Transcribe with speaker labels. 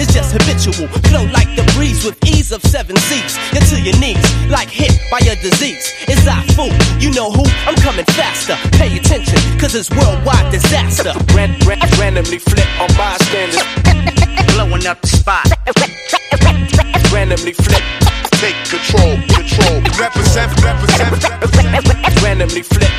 Speaker 1: is just habitual. Flow like the breeze with ease of 7 seats. You're to your knees, like hit by a disease. It's I fool, you know who? I'm coming faster. Pay attention, cause it's worldwide disaster.
Speaker 2: Randomly flip on bystanders.
Speaker 1: Blowing up the spot.
Speaker 2: Randomly flip.
Speaker 3: Take control. Represent.
Speaker 2: Randomly flip.